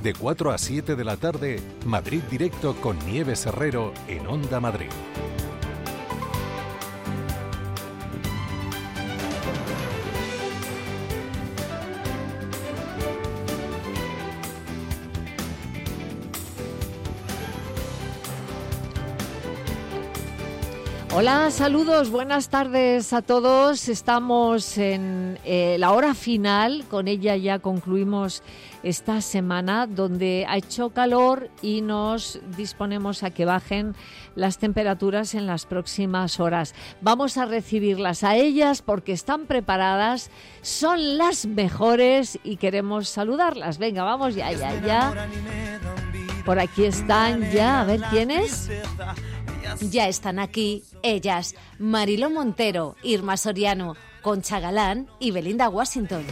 De 4 a 7 de la tarde, Madrid Directo con Nieves Herrero en Onda Madrid. Hola, saludos, buenas tardes a todos. Estamos en la hora final, con ella ya concluimos esta semana donde ha hecho calor y nos disponemos a que bajen las temperaturas en las próximas horas. Vamos a recibirlas a ellas porque están preparadas, son las mejores y queremos saludarlas. Venga, vamos ya. Por aquí están ya, a ver quiénes. Ya están aquí ellas, Mariló Montero, Irma Soriano, Concha Galán y Belinda Washington.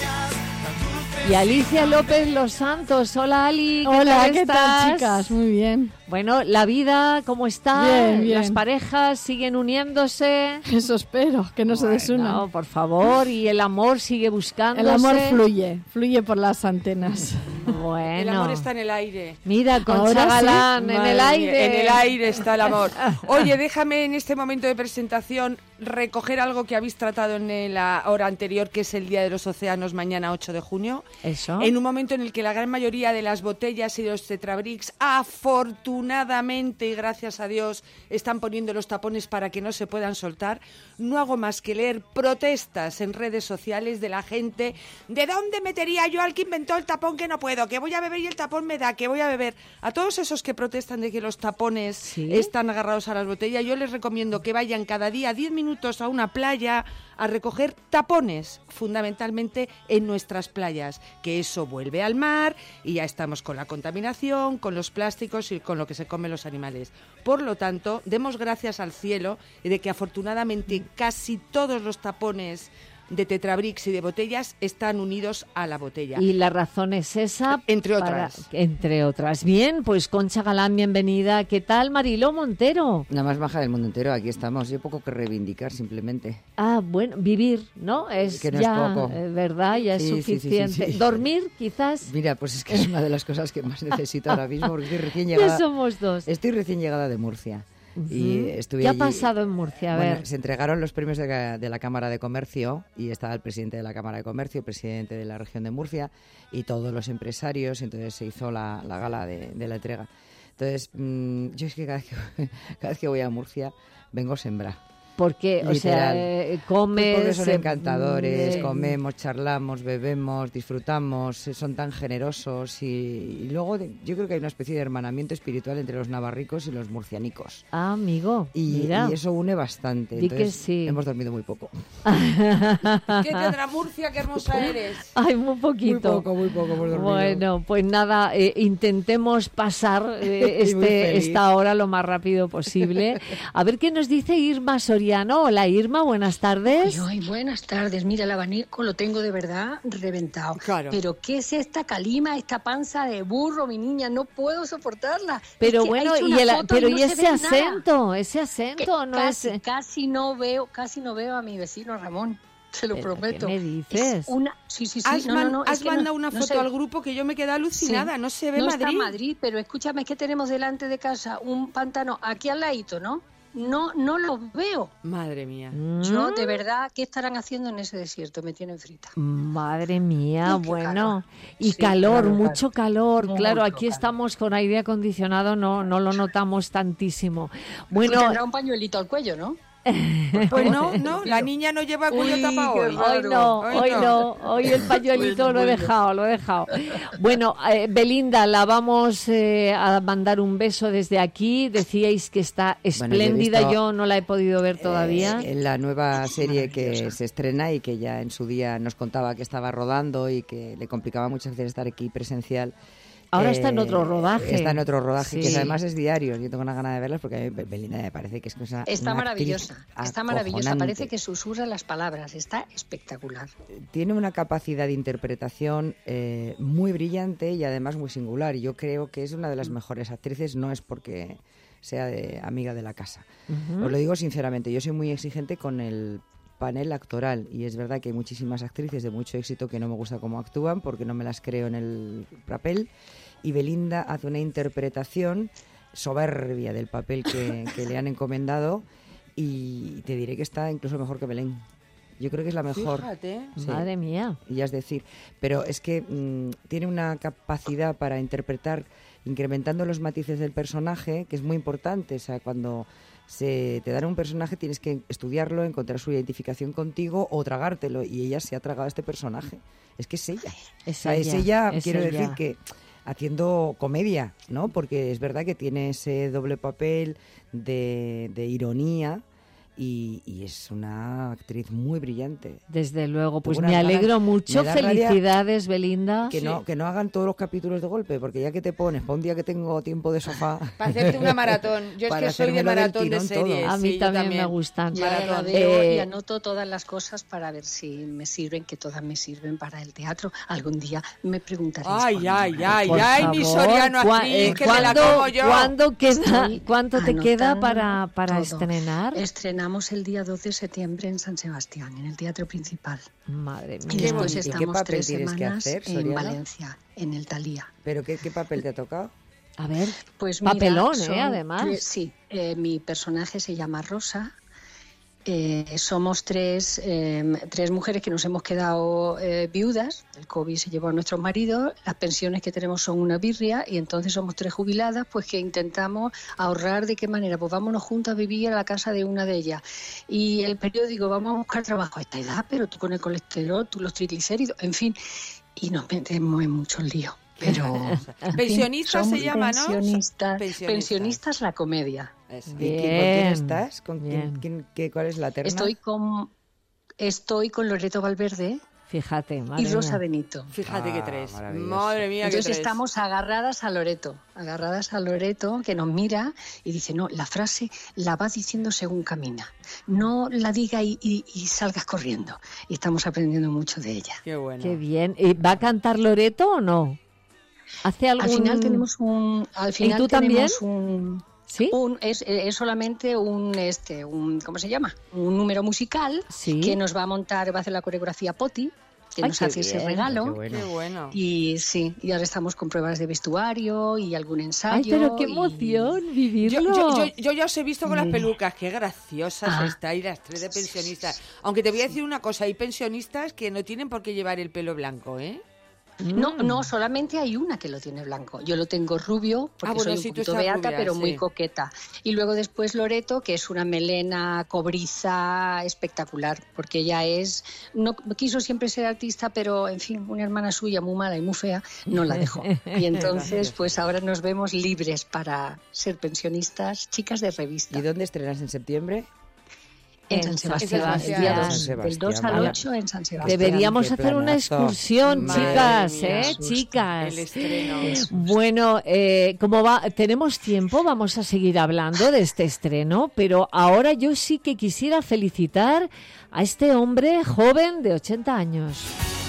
Y Alicia López Los Santos. Hola, Ali. Hola, ¿qué tal, chicas? Muy bien. Bueno, la vida, ¿cómo está? Bien. Las parejas siguen uniéndose. Eso espero, que no se desunan. No, por favor, y el amor sigue buscándose. El amor fluye por las antenas. Bueno. El amor está en el aire. Mira, Concha Galán, en el aire. En el aire está el amor. Oye, déjame en este momento de presentación recoger algo que habéis tratado en la hora anterior, que es el Día de los Océanos, mañana 8 de junio. Eso. En un momento en el que la gran mayoría de las botellas y de los tetrabricks, afortunadamente y gracias a Dios, están poniendo los tapones para que no se puedan soltar, no hago más que leer protestas en redes sociales de la gente. ¿De dónde metería yo al que inventó el tapón que no puedo? Que voy a beber y el tapón me da, que voy a beber. A todos esos que protestan de que los tapones están agarrados a las botellas, yo les recomiendo que vayan cada día 10 minutos a una playa a recoger tapones, fundamentalmente en nuestras playas, que eso vuelve al mar y ya estamos con la contaminación, con los plásticos y con lo que se comen los animales. Por lo tanto, demos gracias al cielo de que afortunadamente casi todos los tapones de tetrabricks y de botellas están unidos a la botella. Y la razón es esa. Entre otras. Entre otras. Bien, pues Concha Galán, bienvenida. ¿Qué tal, Mariló Montero? La más baja del mundo entero, aquí estamos. Yo poco que reivindicar, simplemente. Ah, bueno, vivir, ¿no? Es que no ya, es poco. ¿Verdad? Ya es suficiente. Sí. ¿Dormir, quizás? Mira, pues es que es una de las cosas que más necesito ahora mismo, porque estoy recién llegada. Ya somos dos. Estoy recién llegada de Murcia. Y estuve ¿Qué allí. ha pasado en Murcia? A ver. Se entregaron los premios de la Cámara de Comercio y estaba el presidente de la Cámara de Comercio, el presidente de la región de Murcia y todos los empresarios, y entonces se hizo la gala de la entrega. Entonces, yo es que cada vez que voy a Murcia vengo sembrada. Porque, literal. O sea, comes... Porque son encantadores, comemos, charlamos, bebemos, disfrutamos, son tan generosos y luego yo creo que hay una especie de hermanamiento espiritual entre los navarricos y los murcianicos. Ah, amigo, y eso une bastante. Di entonces, que sí. Hemos dormido muy poco. ¿Qué tendrá Murcia? ¡Qué hermosa eres! Ay, muy poquito. Muy poco hemos dormido. Bueno, pues nada, intentemos pasar esta hora lo más rápido posible. A ver qué nos dice Irma Soriano. Hola, Irma, buenas tardes. Ay, buenas tardes. Mira, el abanico lo tengo de verdad reventado. Claro. Pero ¿qué es esta calima, esta panza de burro, mi niña? No puedo soportarla. Pero es que bueno, ese acento no casi, es... Casi no veo a mi vecino Ramón. Te lo prometo. ¿Qué me dices? Sí. Has mandado una no foto al grupo que yo me quedé alucinada. Sí. No se ve no Madrid. No está Madrid, pero escúchame, es que tenemos delante de casa un pantano aquí al ladito, ¿no? No los veo. Madre mía. Yo, de verdad, ¿qué estarán haciendo en ese desierto? Me tienen frita. Madre mía, bueno. Calor. Y Sí, calor, claro, mucho calor. Mucho Claro, aquí calor. estamos con aire acondicionado, no lo notamos tantísimo. Bueno, Bueno, tendrá un pañuelito al cuello, ¿no? Pues no, la niña no lleva cuello tapado hoy. Hoy el pañuelito lo he dejado. Bueno, Belinda, la vamos a mandar un beso desde aquí. Decíais que está espléndida, yo no la he podido ver todavía. En la nueva serie que se estrena y que ya en su día nos contaba que estaba rodando y que le complicaba muchas veces estar aquí presencial. Ahora está en otro rodaje. Está en otro rodaje, Sí. que además es diario. Yo tengo una gana de verlas porque a mí Belinda me parece que es una Está una maravillosa, actriz está maravillosa. acojonante. Parece que susurra las palabras, está espectacular. Tiene una capacidad de interpretación muy brillante y además muy singular. Y yo creo que es una de las mejores actrices, no es porque sea amiga de la casa. Os lo digo sinceramente, yo soy muy exigente con el panel actoral. Y es verdad que hay muchísimas actrices de mucho éxito que no me gusta cómo actúan porque no me las creo en el papel. Y Belinda hace una interpretación soberbia del papel que le han encomendado y te diré que está incluso mejor que Belén. Yo creo que es la mejor. Fíjate. Sí. Madre mía. Y es decir, pero es que tiene una capacidad para interpretar incrementando los matices del personaje que es muy importante. O sea, cuando te dan un personaje tienes que estudiarlo, encontrar su identificación contigo o tragártelo, y ella se ha tragado a este personaje. Es que es ella. Es O sea, ella, es quiero ella. decir que haciendo comedia, ¿no? Porque es verdad que tiene ese doble papel de ironía y es una actriz muy brillante. Desde luego, pues Tengo me unas alegro ganas, mucho. me da rabia Felicidades, Belinda. Que no hagan todos los capítulos de golpe, porque ya que te pones para un día que tengo tiempo de sofá... Para hacerte una maratón. Yo es Para que soy de hacérmelo del maratón de tirón todo. series. A mí sí, yo también me gustan. Yo ahora la Maratón. veo y anoto todas las cosas para ver si me sirven, que todas me sirven para el teatro. Algún día me preguntaréis. Ay, cuándo. ay, ay, Por ay, mi favor, Soriano aquí, que me la como yo. ¿Cuánto te queda Anotando para todo. estrenar? Estrenamos el día 2 de septiembre en San Sebastián, en el Teatro Principal. Madre Y mía. después bonito. ¿Y qué estamos papel 3 tienes que semanas hacer, en Soriano? Valencia, en el Thalía. ¿Pero qué papel te ha tocado? A ver, Pues mira, papelón, son además. sí, mi personaje se llama Rosa. Somos tres mujeres que nos hemos quedado viudas. El COVID se llevó a nuestros maridos. Las pensiones que tenemos son una birria y entonces somos 3 jubiladas pues que intentamos ahorrar. ¿De qué manera? Pues vámonos juntas a vivir a la casa de una de ellas. Y el periódico, vamos a buscar trabajo a esta edad, pero tú con el colesterol, tú los triglicéridos, en fin. Y nos metemos en muchos líos. Pero en Pensionistas fin, se llama, ¿no? Pensionistas la comedia. Eso. Bien, ¿Con quién estás? bien. ¿Cuál es la terna? Estoy con Loreto Valverde Fíjate, madre y Rosa mía. Benito. Fíjate que 3. maravilloso. Madre mía, que Entonces 3. estamos agarradas a Loreto, que nos mira y dice, no, la frase la vas diciendo según camina. No la diga y salgas corriendo. Y estamos aprendiendo mucho de ella. Qué bueno. Qué bien. ¿Y ¿Va a cantar Loreto o no? ¿Hace algún...? Al final tenemos ¿Y tú también? ¿Sí? Es solamente un ¿cómo se llama? Un número musical Sí. que nos va a montar, va a hacer la coreografía Poti, que Ay, nos qué hace ese bien. regalo. Qué bueno. Qué bueno. Y sí, y ahora estamos con pruebas de vestuario y algún ensayo. Ay, pero qué y- emoción Yo vivirlo. ya os he visto con las pelucas, qué graciosas Ah. estáis las 3 de pensionistas. Aunque te voy a decir una cosa, hay pensionistas que no tienen por qué llevar el pelo blanco, ¿eh? No, solamente hay una que lo tiene blanco. Yo lo tengo rubio, porque bueno, soy sí, un tú poquito estás beata, rubia, pero sí. muy coqueta. Y luego después Loreto, que es una melena cobriza espectacular, porque ella no quiso siempre ser artista, pero en fin, una hermana suya muy mala y muy fea no la dejó. Y entonces, pues ahora nos vemos libres para ser pensionistas, chicas de revista. ¿Y dónde estrenas en septiembre? En San Sebastián, Sebastián. el día 2, San Sebastián, del 2 al vale. 8 en San Sebastián. Deberíamos Qué hacer una planazo. excursión, Madre chicas, mía. chicas. El estreno. Bueno, ¿cómo va? Tenemos tiempo, vamos a seguir hablando de este estreno, pero ahora yo sí que quisiera felicitar a este hombre joven de 80 años.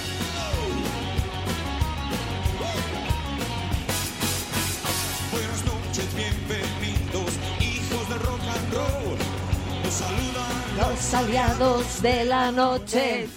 Buenas noches, bienvenidos, hijos del rock and roll. Los saludan Los aliados de la noche.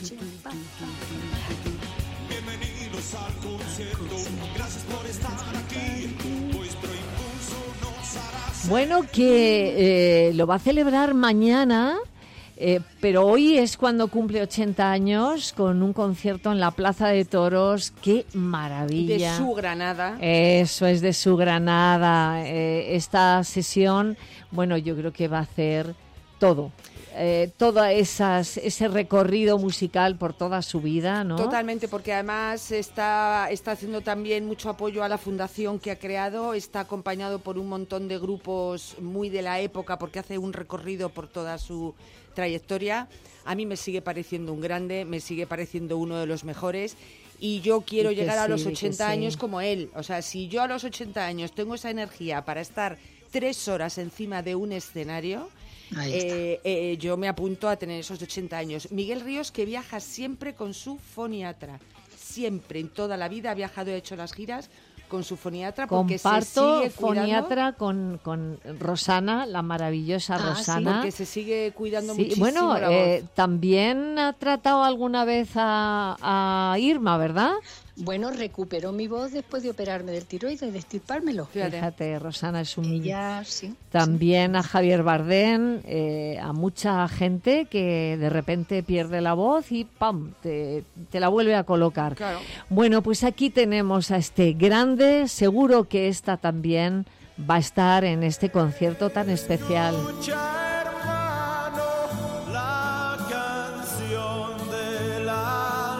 bienvenidos al concierto. Gracias por estar aquí. Vuestro impulso nos hará Bueno, que lo va a celebrar mañana, pero hoy es cuando cumple 80 años con un concierto en la Plaza de Toros. ¡Qué maravilla! De su Granada. Eso es de su Granada. Esta sesión, bueno, yo creo que va a hacer todo. Todo ese recorrido musical por toda su vida, ¿no? Totalmente, porque además está haciendo también mucho apoyo a la fundación que ha creado, está acompañado por un montón de grupos muy de la época, porque hace un recorrido por toda su trayectoria. A mí me sigue pareciendo un grande, me sigue pareciendo uno de los mejores, y yo quiero Y que llegar a los sí, que 80 sí. años como él. O sea, si yo a los 80 años tengo esa energía para estar 3 horas encima de un escenario... Ahí está. yo me apunto a tener esos 80 años. Miguel Ríos, que viaja siempre con su foniatra, siempre, en toda la vida ha viajado y ha hecho las giras con su foniatra, porque comparto se sigue cuidando. Foniatra con Rosana, la maravillosa Rosana. Sí, porque se sigue cuidando Sí, muchísimo bueno, la voz. también ha tratado alguna vez a Irma, ¿verdad? Bueno, recuperó mi voz después de operarme del tiroides, de extirpármelo. Fíjate, Rosana es un... Ella, sí. También a Javier Bardem, a mucha gente que de repente pierde la voz y ¡pam!, te la vuelve a colocar. Claro. Bueno, pues aquí tenemos a este grande, seguro que esta también va a estar en este concierto tan especial. Escucha, hermano, la canción de la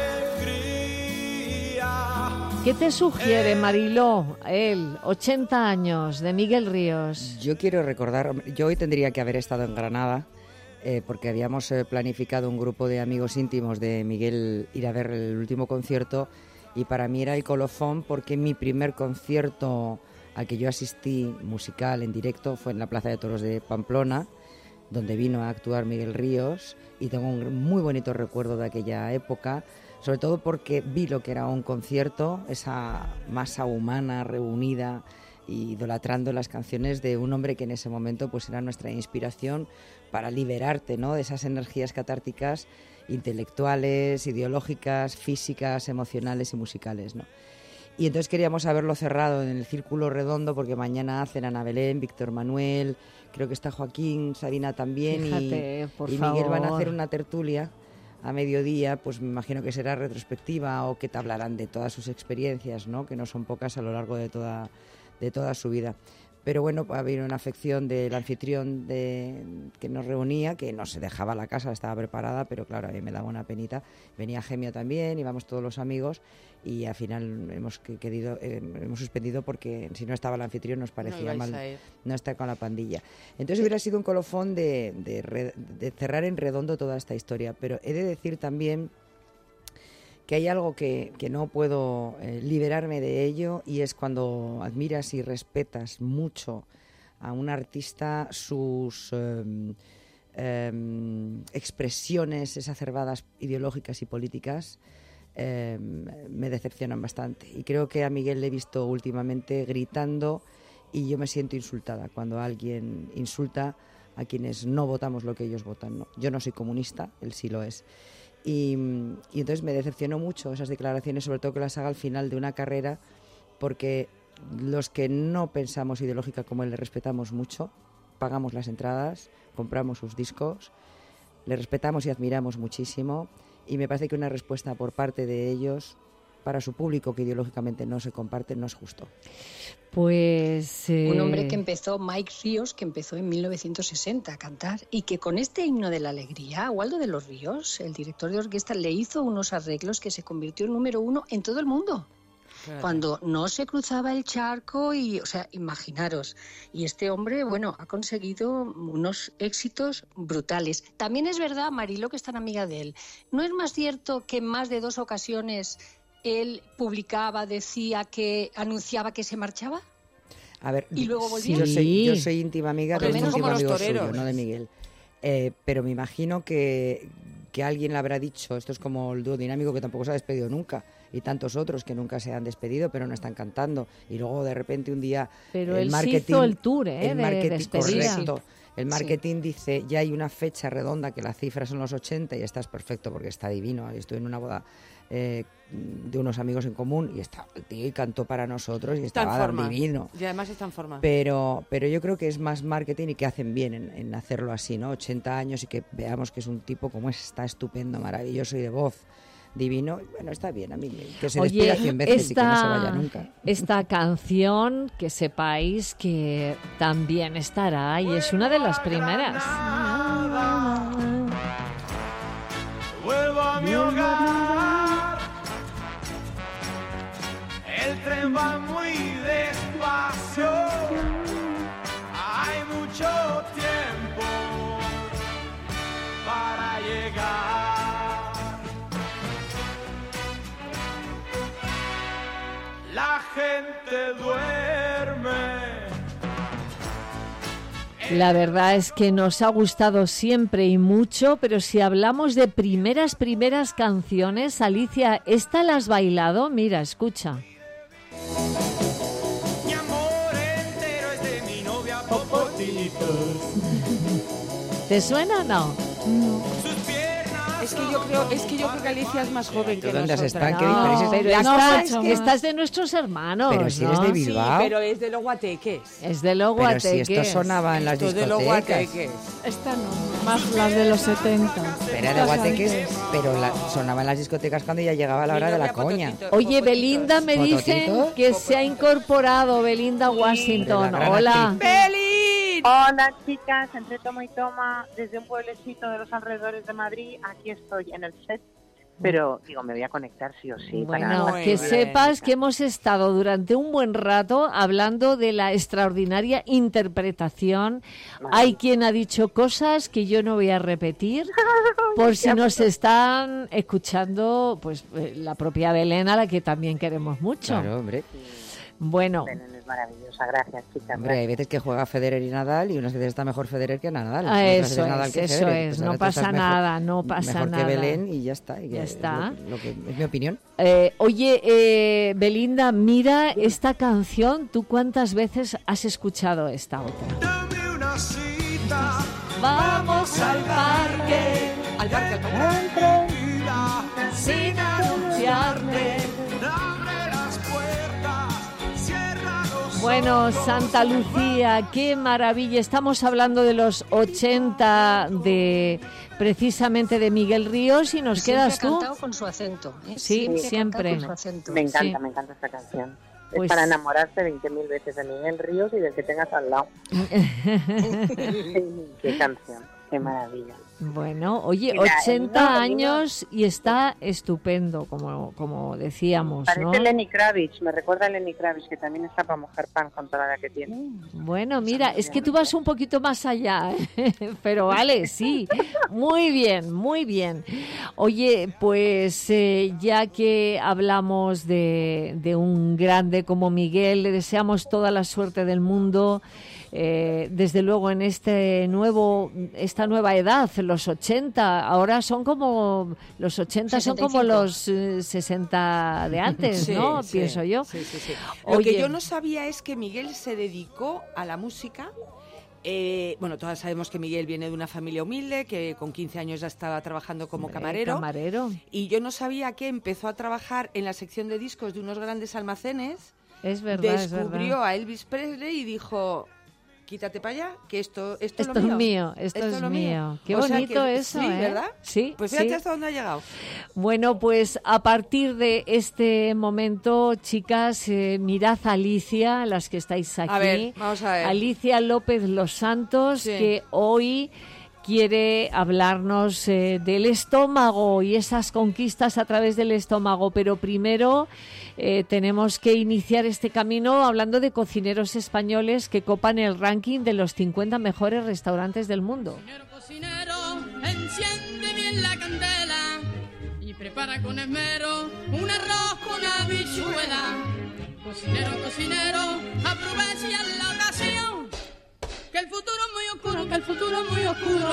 alegría. ¿Qué te sugiere, Mariló, él, 80 años, de Miguel Ríos? Yo quiero recordar, yo hoy tendría que haber estado en Granada, porque habíamos planificado un grupo de amigos íntimos de Miguel ir a ver el último concierto, y para mí era el colofón porque mi primer concierto al que yo asistí musical en directo fue en la Plaza de Toros de Pamplona, donde vino a actuar Miguel Ríos, y tengo un muy bonito recuerdo de aquella época, sobre todo porque vi lo que era un concierto, esa masa humana reunida y idolatrando las canciones de un hombre que en ese momento pues era nuestra inspiración para liberarte, ¿no?, de esas energías catárticas intelectuales, ideológicas, físicas, emocionales y musicales, ¿no? Y entonces queríamos haberlo cerrado en el Círculo Redondo, porque mañana hacen Ana Belén, Víctor Manuel, creo que está Joaquín, Sabina también. Fíjate, por y Miguel favor. van a hacer una tertulia a mediodía, pues me imagino que será retrospectiva o que te hablarán de todas sus experiencias, ¿no?, que no son pocas a lo largo de toda su vida. Pero bueno, había una afección del anfitrión que nos reunía, que no se dejaba la casa, estaba preparada, pero claro, a mí me daba una penita. Venía Gemio también, íbamos todos los amigos, y al final hemos suspendido porque si no estaba el anfitrión nos parecía mal no estar con la pandilla. Entonces hubiera sido un colofón de cerrar en redondo toda esta historia, pero he de decir también que hay algo que no puedo liberarme de ello, y es cuando admiras y respetas mucho a un artista, sus expresiones exacerbadas ideológicas y políticas me decepcionan bastante. Y creo que a Miguel le he visto últimamente gritando, y yo me siento insultada cuando alguien insulta a quienes no votamos lo que ellos votan, ¿no? Yo no soy comunista, él sí lo es. Y entonces me decepcionó mucho esas declaraciones, sobre todo que las haga al final de una carrera, porque los que no pensamos ideológica como él le respetamos mucho, pagamos las entradas, compramos sus discos, le respetamos y admiramos muchísimo, y me parece que una respuesta por parte de ellos para su público que ideológicamente no se comparte no es justo. Pues un hombre que empezó, Mike Ríos, que empezó en 1960 a cantar, y que con este himno de la alegría, Waldo de los Ríos, el director de orquesta, le hizo unos arreglos que se convirtió en número 1 en todo el mundo. Claro. Cuando no se cruzaba el charco, y, o sea, imaginaros. Y este hombre, bueno, ha conseguido unos éxitos brutales. También es verdad, Marilo, que es tan amiga de él. ¿No es más cierto que en más de 2 ocasiones él publicaba, decía que anunciaba que se marchaba? A ver, y luego volvía. Yo soy íntima amiga de un último amigo suyo, no de Miguel. Pero me imagino que alguien le habrá dicho, esto es como el dúo dinámico que tampoco se ha despedido nunca, y tantos otros que nunca se han despedido pero no están cantando, y luego de repente un día pero el marketing, sí hizo el tour de despedida. Correcto. El marketing dice, ya hay una fecha redonda, que la cifra son los 80, y estás perfecto porque está divino. Estuve en una boda de unos amigos en común, y está el tío y cantó para nosotros y estaba divino. Y además está en forma. Pero yo creo que es más marketing, y que hacen bien en hacerlo así, ¿no? 80 años, y que veamos que es un tipo como está estupendo, maravilloso y de voz divino. Bueno, está bien, a mí que se despida 100 veces y que no se vaya nunca. Esta canción, que sepáis que también estará, y es una de las primeras. Vuelvo a mi hogar, el tren va muy despacio, hay mucho tiempo para llegar. La gente duerme. La verdad es que nos ha gustado siempre y mucho, pero si hablamos de primeras canciones, Alicia, ¿esta la has bailado? Mira, escucha. ¿Te suena o no? Es que yo creo que Alicia es más joven que ¿Dónde has nosotras. estado? ¿Qué dices? Pero estás de nuestros hermanos, Pero si ¿no? eres de Bilbao. Sí, pero es de los guateques. Es de los Pero guateques. si esto sonaba en las Esto de los discotecas. guateques. Esta no, más las de los 70. Era de guateques, pero sonaba en las discotecas cuando ya llegaba la hora de la coña. Oye, Belinda, me dicen ¿Pototitos? que se ha incorporado Belinda Washington. de la gran Hola. actriz. ¡Belín! Hola chicas, entre toma y toma, desde un pueblecito de los alrededores de Madrid, aquí estoy en el set, pero digo, me voy a conectar sí o sí. Bueno, Muy que bien. sepas que hemos estado durante un buen rato hablando de la extraordinaria interpretación. Hay quien ha dicho cosas que yo no voy a repetir, por si nos están escuchando, pues la propia Belén, a la que también queremos mucho. Claro, hombre. Bueno, Belén es maravillosa, gracias chicas. Hombre, hay veces que juega Federer y Nadal y unas veces está mejor Federer que Nadal. Ah, Otras eso veces Nadal es, que eso Federer. es, Pues no ahora tú estás pasa nada, no pasa mejor nada. que Belén y ya está. Ya está. Lo que es mi opinión. Oye, Belinda, mira esta canción. ¿Tú cuántas veces has escuchado esta otra? Dame una cita. Vamos al parque, Al parque, al parque. sin anunciarte. Abre las puertas. Cierra los Bueno, Santa Lucía, qué maravilla. Estamos hablando de los 80 precisamente de Miguel Ríos y nos quedas Siempre ha tú. cantado con su acento. Sí, ha siempre. cantado con su acento. Me encanta, Sí. me encanta esta canción. Pues- Es para enamorarse 20.000 veces de Miguel Ríos y del que tengas al lado. Qué canción, qué maravilla. Bueno, oye, Mira, 80 el himno- años y está estupendo, como decíamos, Parece ¿no? Lenny Kravitz, me recuerda a Lenny Kravitz, que también está para mojar pan con toda la que tiene. Bueno, mira, es que tú vas un poquito más allá, pero vale, sí, muy bien, muy bien. Oye, pues ya que hablamos de un grande como Miguel, le deseamos toda la suerte del mundo. Desde luego en esta nueva edad, los 80, ahora son como los 80 son como 65. los 60 de antes, Sí, ¿no? sí, Pienso yo. sí, sí, sí. Lo Oye, que yo no sabía es que Miguel se dedicó a la música. Bueno, todas sabemos que Miguel viene de una familia humilde, que con 15 años ya estaba trabajando como camarero. Camarero. Y yo no sabía que empezó a trabajar en la sección de discos de unos grandes almacenes. Es verdad, Descubrió a Elvis Presley y dijo: quítate para allá, que esto es Esto lo es mío. mío, esto es lo mío. Qué O sea bonito que- eso, sí, ¿eh? ¿verdad? Sí, Pues fíjate sí. hasta dónde ha llegado. Bueno, pues a partir de este momento, chicas, mirad a Alicia, las que estáis aquí. A ver, vamos a ver. Alicia López Los Santos, Sí. que hoy quiere hablarnos del estómago y esas conquistas a través del estómago. Pero primero tenemos que iniciar este camino hablando de cocineros españoles que copan el ranking de los 50 mejores restaurantes del mundo. Señor cocinero, enciende bien la candela y prepara con esmero un arroz con habichuela. Cocinero, cocinero, aprovecha la ocasión, que el futuro es muy oscuro, que el futuro es muy oscuro.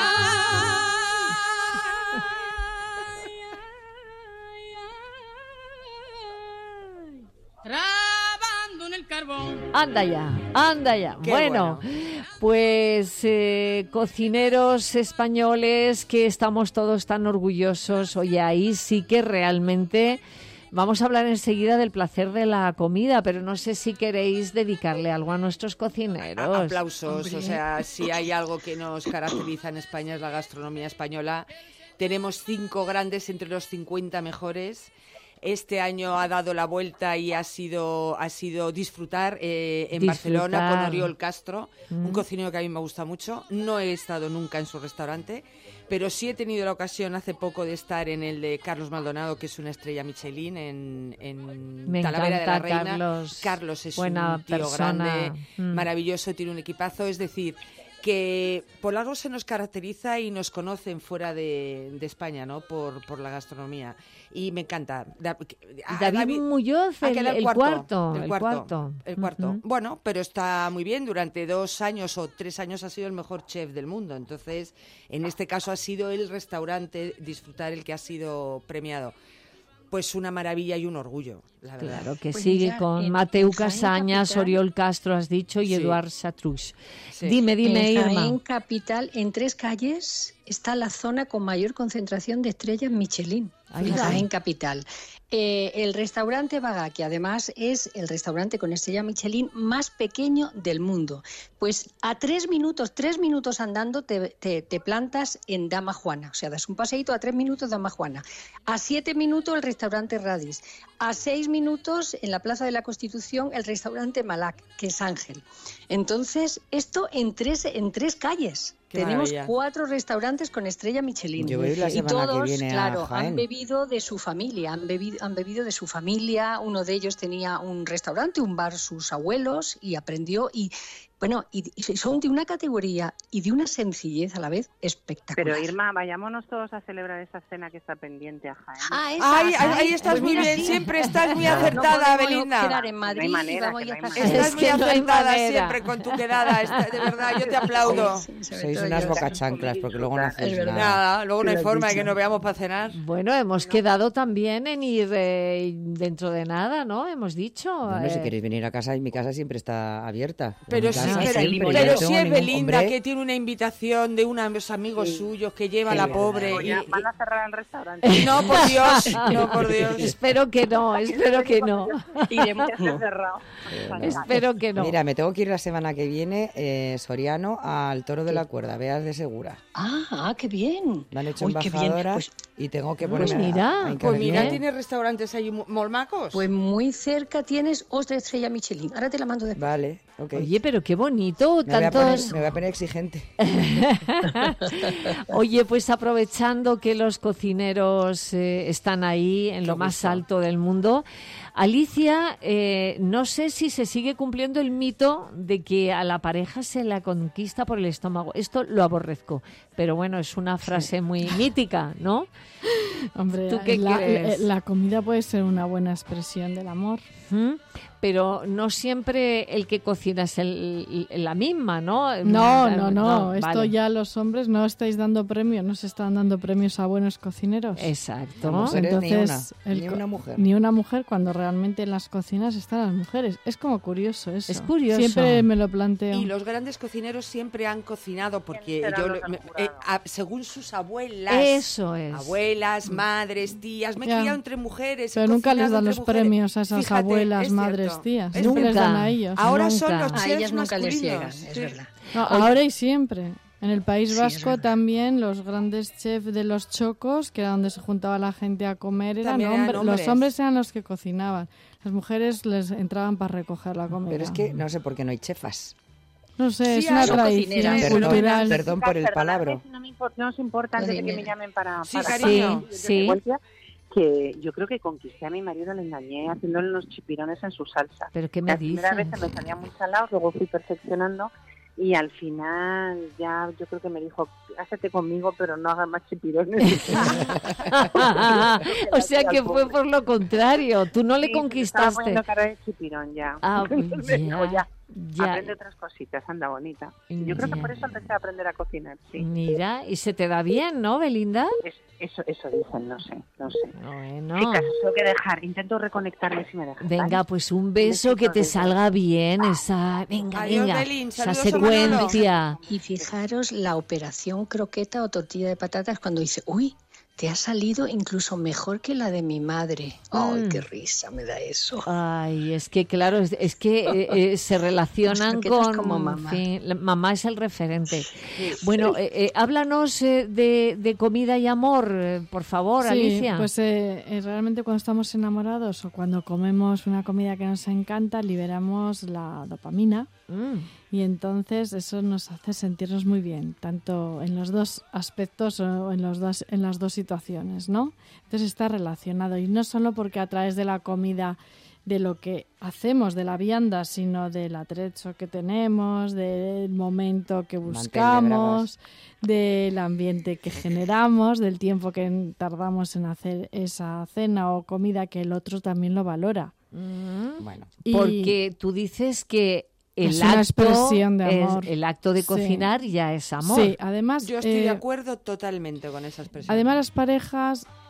Trabando en el carbón. Anda ya, anda ya. Qué Bueno, pues cocineros españoles que estamos todos tan orgullosos. Oye, ahí sí que realmente vamos a hablar enseguida del placer de la comida, pero no sé si queréis dedicarle algo a nuestros cocineros. Aplausos, o sea, si hay algo que nos caracteriza en España es la gastronomía española. Tenemos 5 grandes entre los 50 mejores. Este año ha dado la vuelta y ha sido disfrutar en Barcelona con Oriol Castro, un cocinero que a mí me gusta mucho. No he estado nunca en su restaurante, pero sí he tenido la ocasión hace poco de estar en el de Carlos Maldonado, que es una estrella Michelin en Me Talavera de la encanta, Reina. Carlos. Carlos es Buena un tío persona. grande, Mm. maravilloso, tiene un equipazo. Es decir, que por algo se nos caracteriza y nos conocen fuera de España, ¿no? Por la gastronomía. Y me encanta. David Muñoz, el cuarto. El cuarto. Ujú. Bueno, pero está muy bien. Durante 2 años o 3 años ha sido el mejor chef del mundo. Entonces, en este caso ha sido el restaurante Disfrutar el que ha sido premiado. pues una maravilla y un orgullo, la verdad. Claro que Pues sigue mira, con en Mateu Jaén Casañas, capital- Oriol Castro, has dicho, y Sí. Eduard Satruix. Sí. Dime, En Irma. Jaén capital, en 3 calles, está la zona con mayor concentración de estrellas Michelin. Ahí En va. Jaén capital. El restaurante Bagá, que además es el restaurante con estrella Michelin más pequeño del mundo. Pues a 3 minutos andando te plantas en Dama Juana. O sea, das un paseíto a 3 minutos Dama Juana. A 7 minutos el restaurante Radis. A 6 minutos en la Plaza de la Constitución el restaurante Malac, que es Ángel. Entonces, esto en tres calles. Qué Tenemos maravilla. 4 restaurantes con estrella Michelin. Yo voy la Y semana que todos, viene a claro, Jaén. han bebido de su familia, han bebido de su familia. Uno de ellos tenía un restaurante, un bar, sus abuelos, y aprendió. Y bueno, y son de una categoría y de una sencillez a la vez espectacular. Pero Irma, vayámonos todos a celebrar esa cena que está pendiente a Jaén. Ah, esa, Ay, Jaén. ahí estás Pues muy mira, bien, sí. siempre estás muy No acertada, podemos Belinda. quedar en Madrid No hay manera, y vamos que ya no hay hasta manera. Estás Es muy que no hay acertada manera. siempre con tu quedada, de verdad, yo te aplaudo. Sí, sobre Sois todo unas yo. bocachanclas, porque luego no Es hacéis verdad. nada. Nada, luego no hay Lo has forma de dicho. que nos veamos para cenar. Bueno, hemos quedado también en ir dentro de nada, ¿no? Hemos dicho. Hombre, si queréis venir a casa, mi casa siempre está abierta. Pero Mi sí, casa pero, siempre, yo pero no sí tengo es ningún- Belinda hombre, que tiene una invitación de unos amigos suyos que lleva a Sí, la verdad. pobre. Pero ya y- van a cerrar el restaurante. No, por Dios, no, por Dios. Espero que no, espero que no. Iremos. Ya está cerrado. Espero que no. Mira, me tengo que ir la semana que viene, Soriano, al Toro de la Cuerda, veas de Segura. Qué bien. Me han hecho Uy, qué bien. embajadora Pues, y tengo que Pues ponerme mira, a Pues encargarme. mira, tiene restaurantes ahí molmacos. pues muy cerca tienes otra estrella Michelin. Ahora te la mando después. Vale, ok. Oye, pero qué bonito, me voy a tantos... poner exigente. Oye, pues aprovechando que los cocineros están ahí en lo más alto del mundo, Alicia, no sé si se sigue cumpliendo el mito de que a la pareja se la conquista por el estómago. Esto lo aborrezco, pero bueno, es una frase muy mítica, ¿no? Hombre, ¿Tú qué crees? la comida puede ser una buena expresión del amor. ¿Mm? Pero no siempre el que cocina es la misma, ¿no? No. Esto vale. ya los hombres no estáis dando premios, no se están dando premios a buenos cocineros. Exacto. Las mujeres Entonces, ni una mujer. Ni una mujer cuando realmente en las cocinas están las mujeres. Es como curioso eso. Es curioso. Siempre me lo planteo. Y los grandes cocineros siempre han cocinado porque ¿Quiénes serán yo, los me- jurados? según sus abuelas, Eso es. abuelas, madres, tías, me he Ya. criado entre mujeres. he Pero nunca les cocinado dan entre los mujeres. premios a esas Fíjate, abuelas, es madres, cierto, tías. es Siempre les Nunca. dan a ellos. Ahora Nunca. son los A chefs ellas nunca les masculinos. llegan, es Sí. verdad. No, ahora y siempre. En el País Sí, es Vasco verdad. también los grandes chefs de los chocos, que era donde se juntaba la gente a comer, También eran Los hombres. hombres eran los que cocinaban. Las mujeres les entraban para recoger la comida. Pero es que no sé por qué no hay chefas. No sé, Sí, es una son tradición cocineras. cultural. Perdón por el palabra. No os importa antes de que me Cocina. llamen para... Sí, para cariño. Sí. Que yo creo que conquisté a mi marido, le engañé haciéndole unos chipirones en su salsa. ¿Pero qué me La primera dices? vez se me salía muy salado, luego fui perfeccionando y al final ya yo creo que me dijo, házate conmigo, pero no hagas más chipirones. O sea que fue por lo contrario. Tú no le Sí, estaba conquistaste. poniendo cara de chipirón ya. Ah, pues Me dijo, ya. aprende otras cositas, anda bonita. Yo creo que Ya. por eso empecé a aprender a cocinar, sí. Mira, y se te da bien, ¿no, Belinda? Eso dicen, no sé. Bueno. Chicas, os tengo que dejar, intento reconectarme si me dejan. Venga, ¿vale? pues un beso que te salga bien esa, venga, Adiós, venga, Belín, esa saludos a Manolo. secuencia. Y fijaros la operación croqueta o tortilla de patatas cuando dice, uy, te ha salido incluso mejor que la de mi madre. Ay, qué risa me da eso. Ay, es que claro, es que se relacionan Las croquetas con como mamá. en fin, mamá es el referente. Bueno, háblanos de comida y amor, por favor, Sí, Alicia. pues realmente cuando estamos enamorados o cuando comemos una comida que nos encanta, liberamos la dopamina y entonces eso nos hace sentirnos muy bien, tanto en los dos aspectos o en las dos situaciones, ¿no? Entonces está relacionado y no solo porque a través de la comida, de lo que hacemos, de la vianda, sino del atrecho que tenemos, del momento que buscamos, del ambiente que generamos, del tiempo que tardamos en hacer esa cena o comida que el otro también lo valora. Bueno, Porque tú dices que es una expresión de amor. el acto de Sí. cocinar ya es amor. Sí, además Yo estoy de acuerdo totalmente con esa expresión. Además, las parejas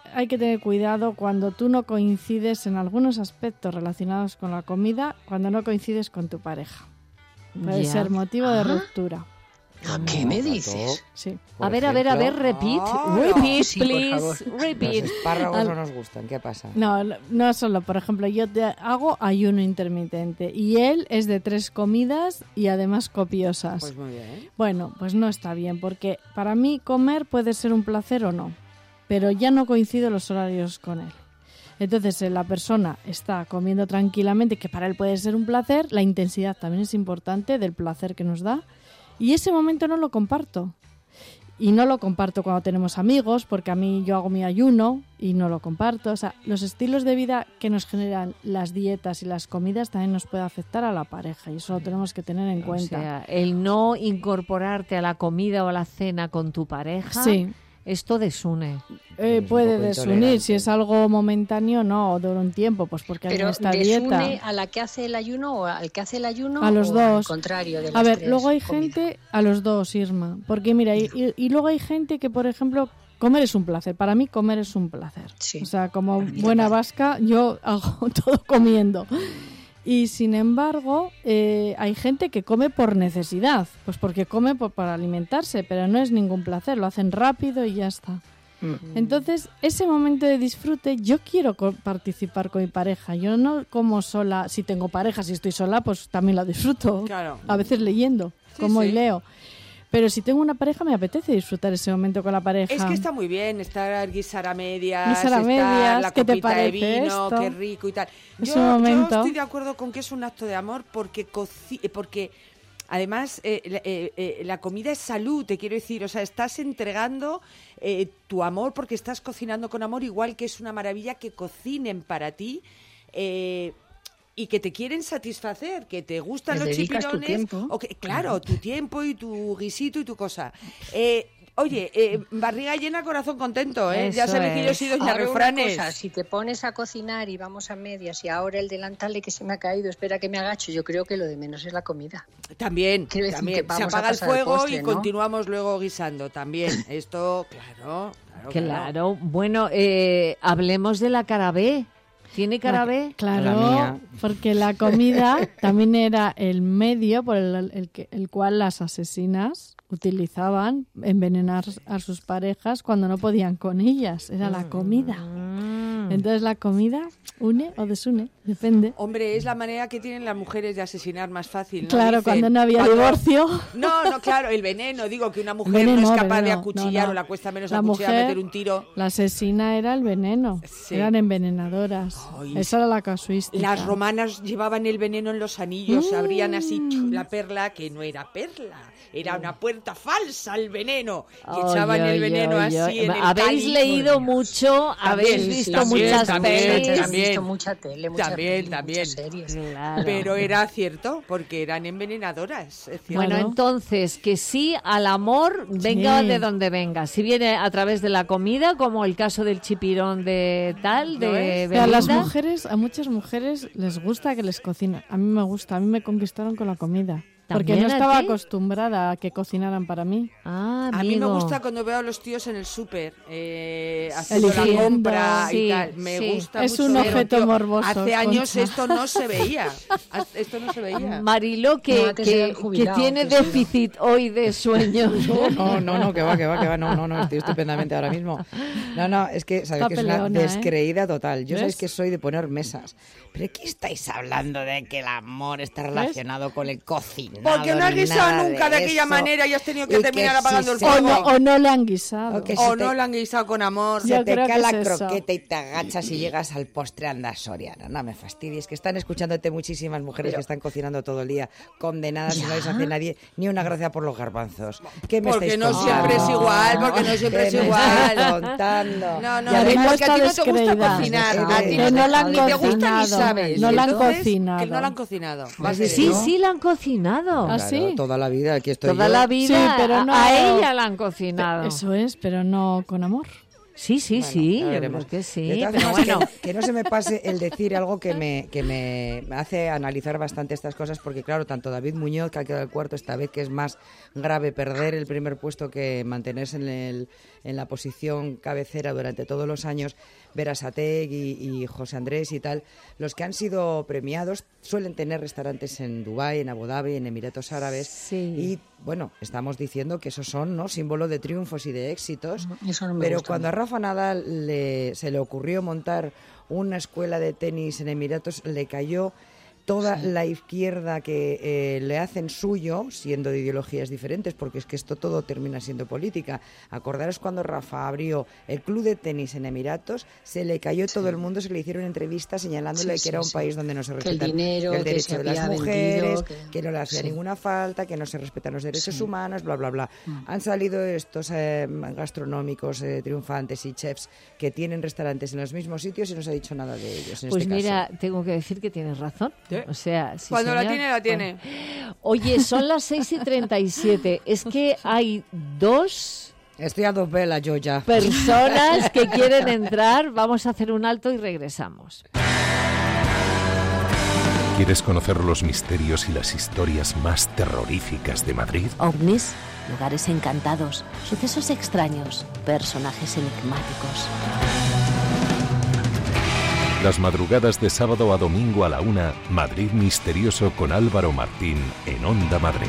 hay que tener cuidado cuando tú no coincides en algunos aspectos relacionados con la comida, cuando no coincides con tu pareja. Puede ser motivo de ruptura. ¿Qué me dices? Sí. A ver, repeat, sí, please, repeat. Los espárragos no nos gustan, ¿qué pasa? No solo, por ejemplo, yo hago ayuno intermitente y él es de 3 comidas y además copiosas. Pues muy bien. Bueno, pues no está bien, porque para mí comer puede ser un placer o no, pero ya no coincido los horarios con él. Entonces, la persona está comiendo tranquilamente, que para él puede ser un placer, la intensidad también es importante del placer que nos da, y ese momento no lo comparto. Y no lo comparto cuando tenemos amigos, porque a mí yo hago mi ayuno y no lo comparto. O sea, los estilos de vida que nos generan las dietas y las comidas también nos puede afectar a la pareja, y eso lo tenemos que tener en cuenta. O sea, el no incorporarte a la comida o a la cena con tu pareja, sí. Esto desune. Puede desunir, si es algo momentáneo, no, o dura un tiempo, pues porque hay esta dieta. ¿Desune a la que hace el ayuno o al que hace el ayuno? A los o dos. Al contrario de las A ver, tres luego hay comidas? gente, a los dos, Irma, porque mira, y luego hay gente que, por ejemplo, comer es un placer. Para mí comer es un placer. Sí. O sea, como buena vasca, yo hago todo comiendo. Y sin embargo, hay gente que come por necesidad, pues porque come para alimentarse, pero no es ningún placer, lo hacen rápido y ya está. Entonces, ese momento de disfrute, yo quiero participar con mi pareja. Yo no como sola. Si tengo pareja, si estoy sola, pues también la disfruto. Claro. A veces leyendo, como y leo. Pero si tengo una pareja, me apetece disfrutar ese momento con la pareja. Es que está muy bien estar guisar a medias, Guisar a estar medias, la ¿qué te copita de parece vino, esto? qué rico y tal. Ese Yo momento. estoy de acuerdo con que es un acto de amor porque además la comida es salud, te quiero decir. O sea, estás entregando tu amor porque estás cocinando con amor, igual que es una maravilla que cocinen para ti. Y que te quieren satisfacer, que te gustan los dedicas tu chipirones, tiempo. o que, claro, tu tiempo y tu guisito y tu cosa. Oye, barriga llena, corazón contento, ¿eh? Ya Eso sabes que yo soy doña Ahora una refranes. cosa, si te pones a cocinar y vamos a medias y ahora el delantal que se me ha caído, espera que me agacho, yo creo que lo de menos es la comida. También, Quiero decir también. que Se vamos a apaga el pasar al fuego postre, y ¿no? continuamos luego guisando. También, esto, claro. Bueno, hablemos de la cara B. ¿Tiene cara B? La Claro, mía. porque la comida también era el medio por el cual las asesinas utilizaban envenenar a sus parejas cuando no podían con ellas. Era la comida. Entonces la comida une o desune, depende. Hombre, es la manera que tienen las mujeres de asesinar más fácil, ¿no? Claro, Dicen, cuando no había divorcio. No, claro, el veneno. Digo que una mujer Veneno, no es capaz de veneno, acuchillar no. o la cuesta menos La acuchillar, mujer, meter un tiro. La asesina era el veneno. Sí. Eran envenenadoras. Ay, Esa era la casuística. Las romanas llevaban el veneno en los anillos, abrían así la perla, que no era perla, era una puerta falsa al veneno, y echaban el veneno así en el Habéis cáliz. leído mucho, habéis visto muchas pelis. Han visto mucha tele, mucha También. muchas series. Claro. Pero era cierto, porque eran envenenadoras. Es cierto. Bueno, Claro. entonces, que sí al amor, venga Sí. de donde venga. Si viene a través de la comida, como el caso del chipirón de tal, ¿No de es? O sea, las Belinda. mujeres, a muchas mujeres les gusta que les cocinen. A mí me gusta, a mí me conquistaron con la comida. Porque ¿También no a estaba ti? acostumbrada a que cocinaran para mí. Ah, A mí me amigo. gusta cuando veo a los tíos en el súper haciendo la Eligiendo. compra Sí, y tal. Me sí. gusta Es mucho. un pero, objeto tío, morboso, Hace años Concha. esto no se veía. Esto no se veía. Marilo, que, No, que se han que jubilado, tiene que sí. déficit hoy de sueño. No, que va, no, estoy estupendamente ahora mismo. No, es que, ¿sabes Está que es una peleona, descreída total? Yo sabéis ¿Ves? que soy de poner mesas. ¿Pero qué estáis hablando de que el amor está relacionado con el cocinado? Porque no has ni guisado nada nunca de aquella eso? manera y has tenido que Y terminar que apagando el sí, fuego. O no le han guisado. O que O si no te- la han guisado con amor. Yo Se te creo cae que la es eso. croqueta y te agachas y llegas al postre, anda Soriana. No me fastidies, que están escuchándote muchísimas mujeres que están cocinando todo el día, condenadas y no les hace nadie ni una gracia por los garbanzos. ¿Qué me Porque estáis no contando? siempre es igual, porque no siempre ¿Qué es me igual. estáis contando? No, Y además porque a ti no está te gusta descreída. cocinar. A ti Que no la han ni te gusta ni cocinado. sabes. No la han Entonces, cocinado. Que no la han cocinado. Va a ser Sí, eso. sí, la han cocinado. ¿Ah, Claro, sí? toda la vida, aquí estoy Toda yo. la vida Sí, pero no- a ella la han cocinado. Eso es, pero no con amor. Sí, Bueno, sí, ya yo veremos. creo que sí. De todas Pero formas, bueno, que no se me pase el decir algo que me hace analizar bastante estas cosas, porque claro, tanto David Muñoz, que ha quedado el cuarto esta vez, que es más grave perder el primer puesto que mantenerse en la posición cabecera durante todos los años, Berasategui y José Andrés y tal, los que han sido premiados suelen tener restaurantes en Dubái, en Abu Dhabi, en Emiratos Árabes, sí. y bueno, estamos diciendo que esos son, ¿no?, símbolo de triunfos y de éxitos, Eso no me pero gusta. cuando a Rafa Nadal se le ocurrió montar una escuela de tenis en Emiratos, le cayó toda la izquierda que le hacen suyo, siendo de ideologías diferentes, porque es que esto todo termina siendo política. Acordaros cuando Rafa abrió el club de tenis en Emiratos, se le cayó todo el mundo, se le hicieron entrevistas señalándole que era un país donde no se Que el respeta dinero, el que derecho se de las había mujeres, vendido, que no le hacía Sí. ninguna falta, que no se respetan los derechos Sí. humanos, bla, bla, bla. Han salido estos gastronómicos triunfantes y chefs que tienen restaurantes en los mismos sitios y no se ha dicho nada de ellos en pues este mira, caso. tengo que decir que tienes razón. O sea, sí, Cuando la señor. tiene, la tiene. Oye, son las 6:37. Es que hay dos Estoy a dos velas yo ya. personas que quieren entrar. Vamos a hacer un alto y regresamos. ¿Quieres conocer los misterios y las historias más terroríficas de Madrid? OVNIs, lugares encantados, sucesos extraños, personajes enigmáticos. Las madrugadas de sábado a domingo a la 1, Madrid Misterioso con Álvaro Martín en Onda Madrid.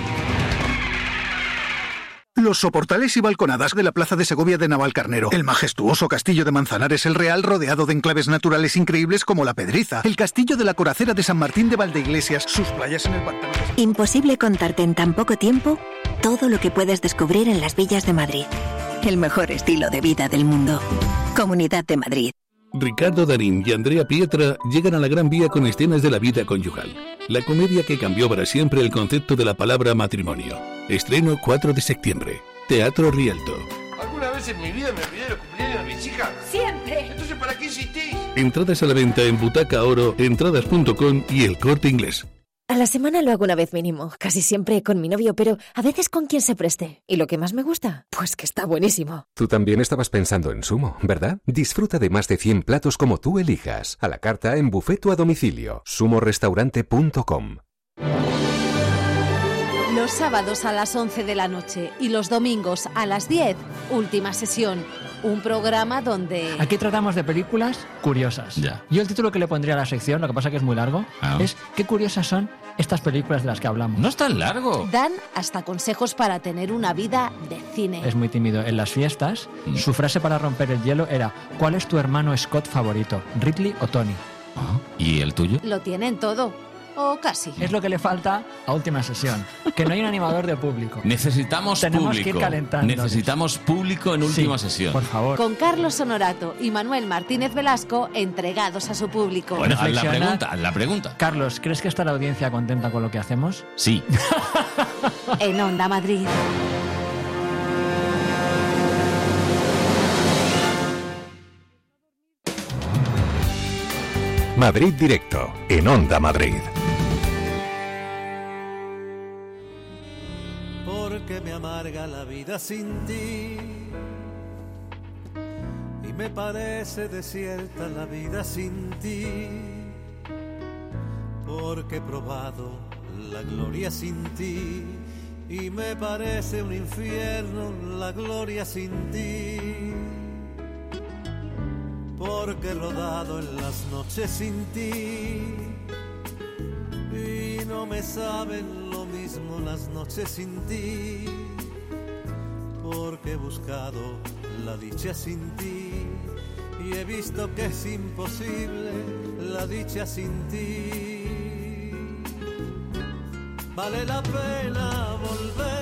Los soportales y balconadas de la Plaza de Segovia de Navalcarnero, el majestuoso castillo de Manzanares el Real rodeado de enclaves naturales increíbles como La Pedriza, el castillo de la Coracera de San Martín de Valdeiglesias, sus playas en el pantano. Imposible contarte en tan poco tiempo todo lo que puedes descubrir en las villas de Madrid. El mejor estilo de vida del mundo. Comunidad de Madrid. Ricardo Darín y Andrea Pietra llegan a la Gran Vía con escenas de la vida conyugal. La comedia que cambió para siempre el concepto de la palabra matrimonio. Estreno 4 de septiembre. Teatro Rialto. ¿Alguna vez en mi vida me olvidé de los cumpleaños de mis hijas? ¡Siempre! Entonces, ¿para qué insistís? Entradas a la venta en Butaca Oro, entradas.com y El Corte Inglés. A la semana lo hago una vez mínimo, casi siempre con mi novio, pero a veces con quien se preste. ¿Y lo que más me gusta? Pues que está buenísimo. Tú también estabas pensando en Sumo, ¿verdad? Disfruta de más de 100 platos como tú elijas. A la carta en buffet o a domicilio. sumorestaurante.com. Los sábados a las 11 de la noche y los domingos a las 10, última sesión. Un programa donde... Aquí tratamos de películas curiosas. Ya. Yo el título que le pondría a la sección, lo que pasa que es muy largo, es ¿qué curiosas son estas películas de las que hablamos? No es tan largo. Dan hasta consejos para tener una vida de cine. Es muy tímido. En las fiestas, su frase para romper el hielo era ¿cuál es tu hermano Scott favorito? ¿Ridley o Tony? ¿Y el tuyo? Lo tienen todo. O casi. Es lo que le falta a última sesión. Que no hay un animador de público. Tenemos Tenemos público. que ir calentando. Necesitamos público en última sesión. Por favor. Con Carlos Honorato y Manuel Martínez Velasco entregados a su público. Bueno, haz la Reflexionad. pregunta. Carlos, ¿crees que está la audiencia contenta con lo que hacemos? Sí. En Onda Madrid. Madrid Directo en Onda Madrid. Porque me amarga la vida sin ti y me parece desierta la vida sin ti. Porque he probado la gloria sin ti y me parece un infierno la gloria sin ti. Porque he rodado en las noches sin ti y no me saben lo mismo las noches sin ti. Porque he buscado la dicha sin ti y he visto que es imposible la dicha sin ti. Vale la pena volver.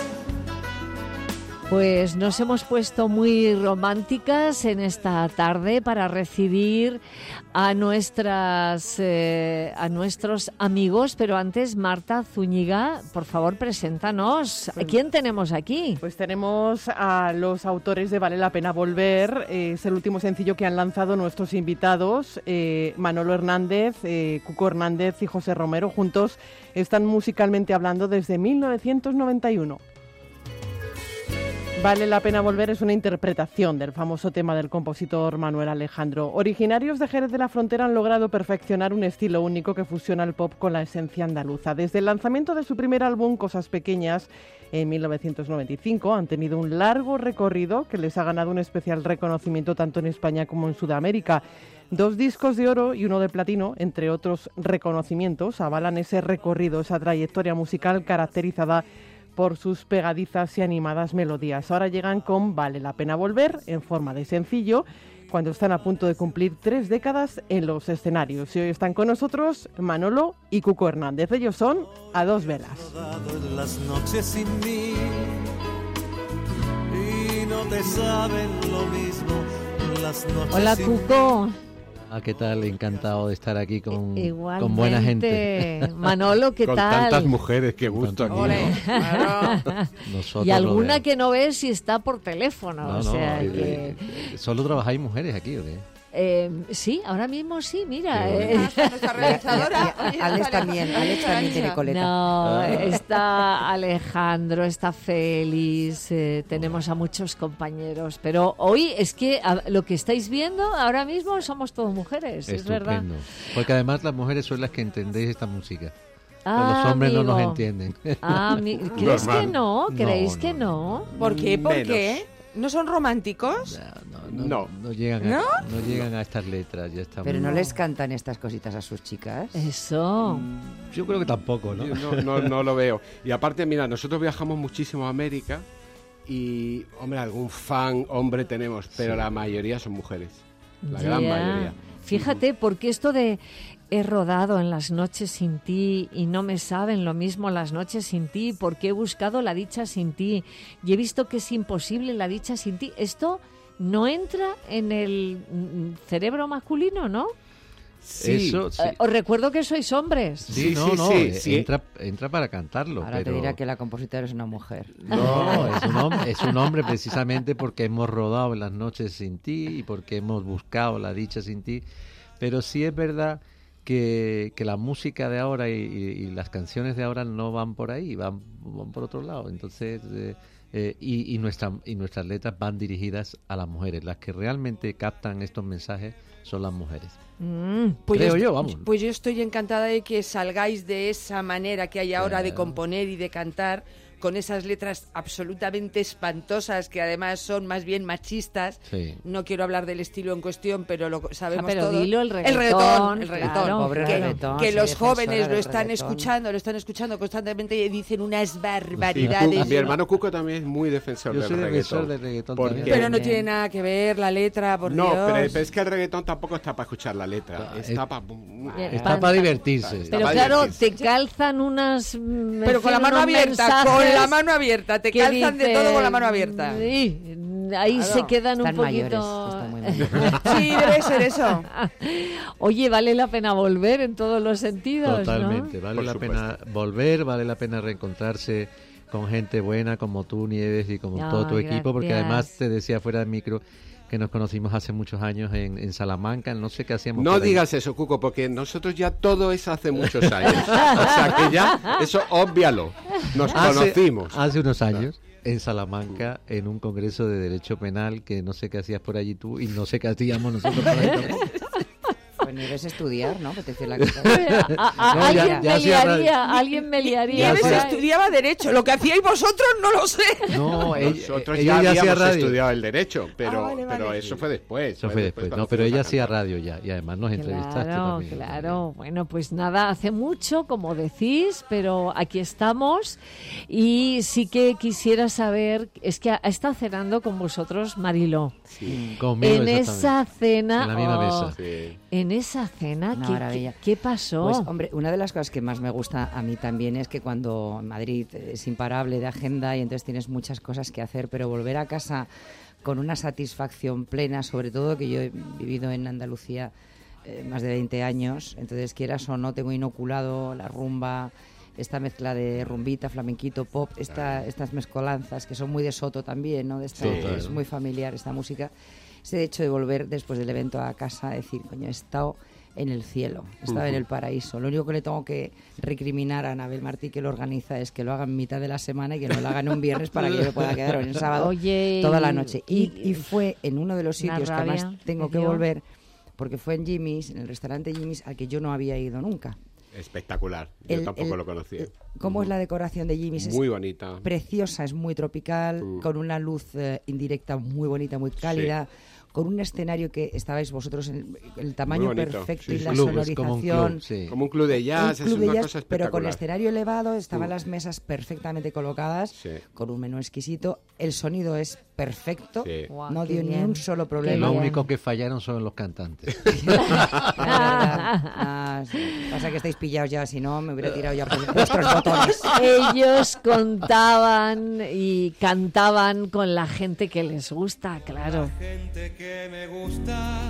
Pues nos hemos puesto muy románticas en esta tarde para recibir a nuestros amigos, pero antes, Marta Zúñiga, por favor, preséntanos. ¿A quién tenemos aquí? Pues tenemos a los autores de Vale la pena volver. Es el último sencillo que han lanzado nuestros invitados, Manolo Hernández, Cuco Hernández y José Romero. Juntos están musicalmente hablando desde 1991. Vale la pena volver es una interpretación del famoso tema del compositor Manuel Alejandro. Originarios de Jerez de la Frontera han logrado perfeccionar un estilo único que fusiona el pop con la esencia andaluza. Desde el lanzamiento de su primer álbum, Cosas Pequeñas, en 1995, han tenido un largo recorrido que les ha ganado un especial reconocimiento tanto en España como en Sudamérica. 2 discos de oro y 1 de platino, entre otros reconocimientos, avalan ese recorrido, esa trayectoria musical caracterizada por sus pegadizas y animadas melodías. Ahora llegan con Vale la pena volver, en forma de sencillo, cuando están a punto de cumplir 3 décadas en los escenarios. Y hoy están con nosotros Manolo y Cuco Hernández. Ellos son A Dos Velas. Las noches sin mí y no te saben lo mismo las noches. Hola, sin Cuco. ¿Qué tal? Encantado de estar aquí con Igualmente. buena gente. Manolo, ¿qué con tal? Tantas mujeres, qué gusto aquí. Nosotros Y alguna rodeados. que no ves si está por teléfono. No, o sea, que... ¿Solo trabajáis mujeres aquí o qué? Sí, ahora mismo sí, mira. Nuestra realizadora. Alex también tiene coleta. No, está Alejandro, está Félix, tenemos a muchos compañeros, pero hoy es que lo que estáis viendo ahora mismo somos todas mujeres, es verdad. Estupendo. Porque además las mujeres son las que entendéis esta música. Ah, los hombres amigo. no nos entienden. ¿Crees que no? ¿Creéis que no? ¿Por qué? ¿Por Menos. qué? ¿No son románticos? No llegan ¿No? no llegan a estas letras. Ya estamos. Pero no les cantan estas cositas a sus chicas. Eso. Yo creo que tampoco, ¿no? Yo no lo veo. Y aparte, mira, nosotros viajamos muchísimo a América y, hombre, algún fan hombre tenemos, pero la mayoría son mujeres. La gran Ya. mayoría. Fíjate, porque esto de he rodado en las noches sin ti y no me saben lo mismo las noches sin ti, porque he buscado la dicha sin ti y he visto que es imposible la dicha sin ti. Esto no entra en el cerebro masculino, ¿no? Sí. Eso, sí. Os recuerdo que sois hombres. Sí, sí. Entra para cantarlo. Ahora pero... te dirá que la compositora es una mujer. No, es un hombre precisamente porque hemos rodado en las noches sin ti y porque hemos buscado la dicha sin ti. Pero sí es verdad que la música de ahora y las canciones de ahora no van por ahí, van por otro lado. Entonces, y nuestras letras van dirigidas a las mujeres. Las que realmente captan estos mensajes son las mujeres. Pues Creo yo, vamos. Pues yo estoy encantada de que salgáis de esa manera que hay ahora de componer y de cantar, con esas letras absolutamente espantosas que además son más bien machistas. Sí. No quiero hablar del estilo en cuestión, pero lo sabemos pero todos. dilo, el reggaetón, claro, pobre que, reggaetón, que soy los defensora jóvenes lo del están reggaetón. escuchando constantemente y dicen unas Y barbaridades. mi hermano Cuco también es muy defensor Yo del soy defensor reggaetón. del reggaetón Porque- también. Pero no tiene nada que ver la letra, por No, Dios. pero es que el reggaetón tampoco está para escuchar la letra. Está para... Está para divertirse. Pero claro, te calzan unas... Pero con la mano abierta, con la mano abierta, te que calzan de todo con la mano dicen, abierta. Sí, ahí Claro. se quedan Están un mayores, poquito... están muy mayores. Sí, debe ser eso. Oye, vale la pena volver en todos los sentidos, Totalmente, ¿no? vale Por la supuesto. pena volver, vale la pena reencontrarse con gente buena como tú, Nieves, y como todo tu Ay, equipo, porque gracias. además te decía fuera del micro que nos conocimos hace muchos años en Salamanca, no sé qué hacíamos. No por ahí. digas eso, Cuco, porque nosotros ya todo eso hace muchos años. O sea que ya, eso óbvialo. Nos conocimos. Hace unos años, en Salamanca, en un congreso de Derecho Penal, que no sé qué hacías por allí tú y no sé qué hacíamos nosotros por ahí tampoco. Pues ni ves estudiar, ¿no? Que te decía la cosa. No, ya Alguien me liaría. Nieves por ahí. estudiaba Derecho. Lo que hacíais vosotros no lo sé. No, Nosotros ella ya hacía habíamos radio. estudiado el derecho, pero, vale, vale. pero eso fue después. Eso fue después. No, pero ella hacía radio ya y además nos entrevistaste Claro, también. claro. Bueno, pues nada, hace mucho, como decís, pero aquí estamos. Y sí que quisiera saber, es que ha estado cenando con vosotros Mariló. Conmigo, En exactamente. esa cena, En la misma mesa. en esa cena, Una ¿qué, maravilla. qué pasó? Pues hombre, una de las cosas que más me gusta a mí también es que cuando en Madrid es imparable de agenda y entonces tienes muchas cosas que hacer, pero volver a casa con una satisfacción plena, sobre todo que yo he vivido en Andalucía más de 20 años, entonces quieras o no tengo inoculado la rumba, esta mezcla de rumbita, flamenquito, pop, estas mezcolanzas que son muy de Soto también, ¿no? Es muy familiar esta música. Ese hecho de volver después del evento a casa, decir, coño, he estado en el cielo, estaba en el paraíso. Lo único que le tengo que recriminar a Anabel Martí, que lo organiza, es que lo haga en mitad de la semana y que no lo hagan un viernes para que yo me pueda quedar en el sábado toda la noche. Y fue en uno de los sitios que además tengo que volver, porque fue en Jimmy's, en el restaurante Jimmy's, al que yo no había ido nunca. Espectacular, yo tampoco lo conocía. ¿Cómo es la decoración de Jimmy's? Muy bonita. Preciosa, es muy tropical, con una luz indirecta muy bonita, muy cálida. Sí. Con un escenario que estabais vosotros en el tamaño perfecto y la sonorización. Como un club de jazz, es una cosa espectacular. Pero con escenario elevado, estaban las mesas perfectamente colocadas, con un menú exquisito. El sonido es perfecto, no dio ni un solo problema. Lo único que fallaron son los cantantes. Pasa que estáis pillados ya, si no me hubiera tirado ya por vuestros botones. Ellos contaban y cantaban con la gente que les gusta, claro. Que me gusta,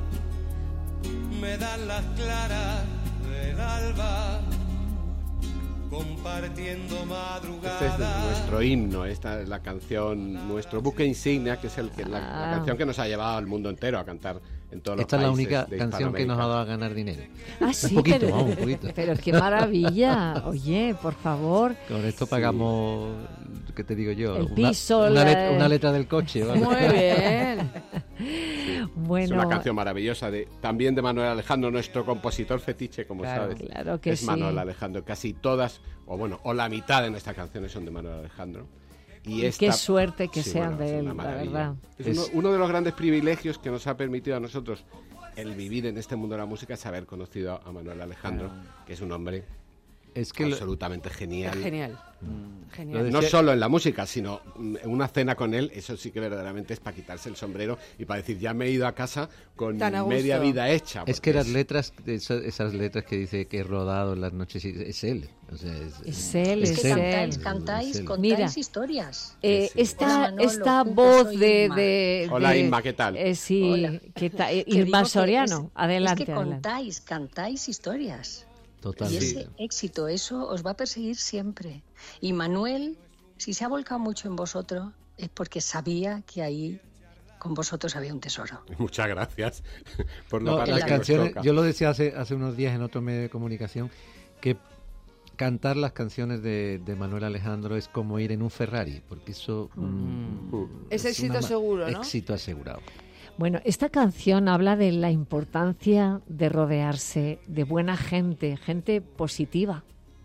me dan las claras del alba, compartiendo madrugadas. Este es nuestro himno, esta es la canción, nuestro buque insignia, que es la canción que nos ha llevado al mundo entero a cantar en todos los países. Esta es la única canción que nos ha dado a ganar dinero. Ah, sí, un poquito. Pero qué maravilla. Oye, por favor. Con esto pagamos, ¿qué te digo yo? El piso. Una letra del coche. ¿vale? Muy bien. Bueno, es una canción maravillosa también de Manuel Alejandro, nuestro compositor fetiche, como sabes. Claro que es Manuel Alejandro. Casi todas, o la mitad de nuestras canciones son de Manuel Alejandro. Y qué suerte que sean de él, la verdad. Es uno de los grandes privilegios que nos ha permitido a nosotros el vivir en este mundo de la música, es haber conocido a Manuel Alejandro, que es un hombre absolutamente genial. Genial. No solo en la música, sino en una cena con él, eso sí que verdaderamente es para quitarse el sombrero y para decir, ya me he ido a casa con media vida hecha. Es que las letras, esas letras que dice que he rodado en las noches, es él. O sea, es él. Contáis Mira, historias. Esta voz de Hola, Inma, ¿qué tal? Sí, Hola. ¿qué tal? Irma Soriano, adelante. Es que cantáis historias. Totalmente. Y ese éxito, eso os va a perseguir siempre. Y Manuel, si se ha volcado mucho en vosotros, es porque sabía que ahí con vosotros había un tesoro. Muchas gracias por las canciones. Yo lo decía hace unos días en otro medio de comunicación, que cantar las canciones de Manuel Alejandro es como ir en un Ferrari, porque eso es éxito seguro, ¿no? Éxito asegurado. Bueno, esta canción habla de la importancia de rodearse de buena gente, gente positiva.